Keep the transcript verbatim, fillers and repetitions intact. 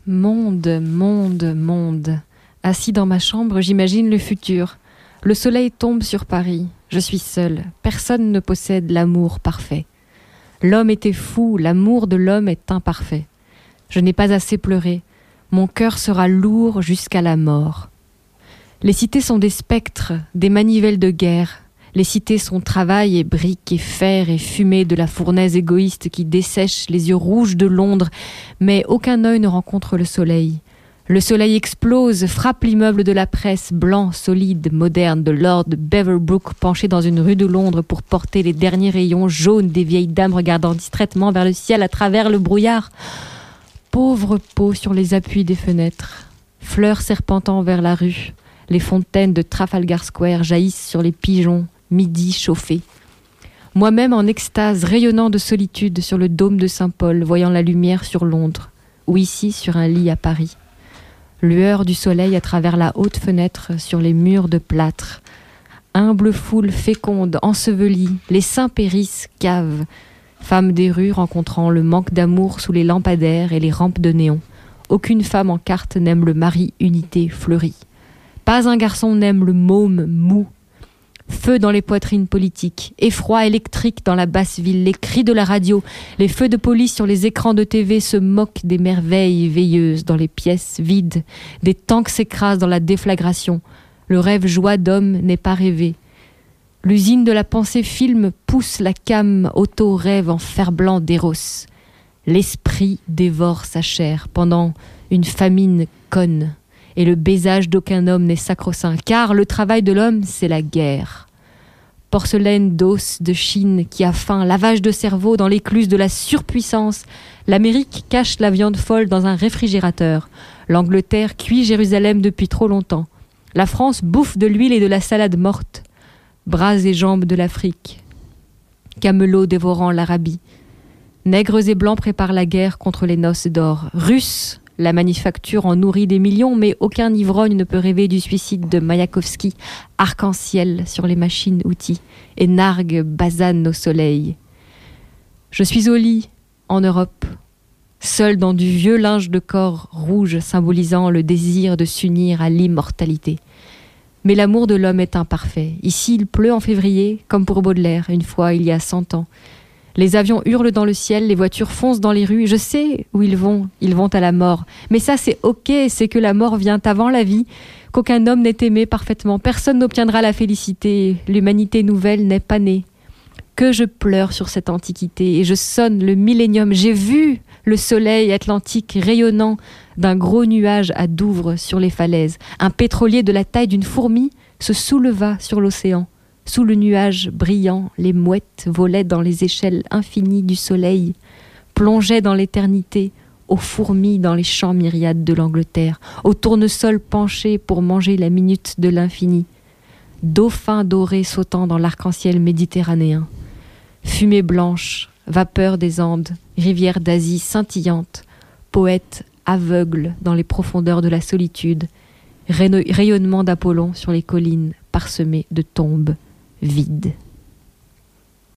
Monde, monde, monde. Assis dans ma chambre, j'imagine le futur. Le soleil tombe sur Paris. Je suis seule. Personne ne possède l'amour parfait. L'homme était fou, l'amour de l'homme est imparfait. Je n'ai pas assez pleuré. Mon cœur sera lourd jusqu'à la mort. Les cités sont des spectres, des manivelles de guerre. Les cités sont travail et briques et fer et fumée de la fournaise égoïste qui dessèche les yeux rouges de Londres, mais aucun œil ne rencontre le soleil. Le soleil explose, frappe l'immeuble de la presse, blanc, solide, moderne, de Lord Beaverbrook penché dans une rue de Londres pour porter les derniers rayons jaunes des vieilles dames regardant distraitement vers le ciel à travers le brouillard. Pauvre peau sur les appuis des fenêtres, fleurs serpentant vers la rue, les fontaines de Trafalgar Square jaillissent sur les pigeons, midi chauffé. Moi-même en extase, rayonnant de solitude sur le dôme de Saint-Paul, voyant la lumière sur Londres, ou ici sur un lit à Paris. Lueur du soleil à travers la haute fenêtre sur les murs de plâtre. Humble foule féconde, ensevelie, les saints périssent, cavent. Femmes des rues rencontrant le manque d'amour sous les lampadaires et les rampes de néon. Aucune femme en carte n'aime le mari unité fleuri. Pas un garçon n'aime le môme mou. Feu dans les poitrines politiques, effroi électrique dans la basse ville, les cris de la radio, les feux de police sur les écrans de T V se moquent des merveilles veilleuses dans les pièces vides, des tanks s'écrasent dans la déflagration. Le rêve joie d'homme n'est pas rêvé. L'usine de la pensée film pousse la cam auto-rêve en fer-blanc d'éros. L'esprit dévore sa chair pendant une famine conne. Et le baisage d'aucun homme n'est sacro-saint, car le travail de l'homme, c'est la guerre. Porcelaine d'os de Chine qui a faim, lavage de cerveau dans l'écluse de la surpuissance. L'Amérique cache la viande folle dans un réfrigérateur. L'Angleterre cuit Jérusalem depuis trop longtemps. La France bouffe de l'huile et de la salade morte. Bras et jambes de l'Afrique. Camelots dévorant l'Arabie. Nègres et blancs préparent la guerre contre les noces d'or. Russes, la manufacture en nourrit des millions, mais aucun ivrogne ne peut rêver du suicide de Mayakovsky, arc-en-ciel sur les machines-outils, et nargue basane au soleil. Je suis au lit, en Europe, seule dans du vieux linge de corps rouge symbolisant le désir de s'unir à l'immortalité. Mais l'amour de l'homme est imparfait. Ici, il pleut en février, comme pour Baudelaire, une fois il y a cent ans. Les avions hurlent dans le ciel, les voitures foncent dans les rues. Je sais où ils vont, ils vont à la mort. Mais ça, c'est ok, c'est que la mort vient avant la vie, qu'aucun homme n'est aimé parfaitement. Personne n'obtiendra la félicité. L'humanité nouvelle n'est pas née. Que je pleure sur cette antiquité et je sonne le millénium. J'ai vu le soleil atlantique rayonnant d'un gros nuage à Douvres sur les falaises. Un pétrolier de la taille d'une fourmi se souleva sur l'océan. Sous le nuage brillant, les mouettes volaient dans les échelles infinies du soleil, plongeaient dans l'éternité, aux fourmis dans les champs myriades de l'Angleterre, aux tournesols penchés pour manger la minute de l'infini, dauphins dorés sautant dans l'arc-en-ciel méditerranéen, fumée blanche, vapeur des Andes, rivière d'Asie scintillante, poète aveugle dans les profondeurs de la solitude, rayonnement d'Apollon sur les collines parsemées de tombes vides.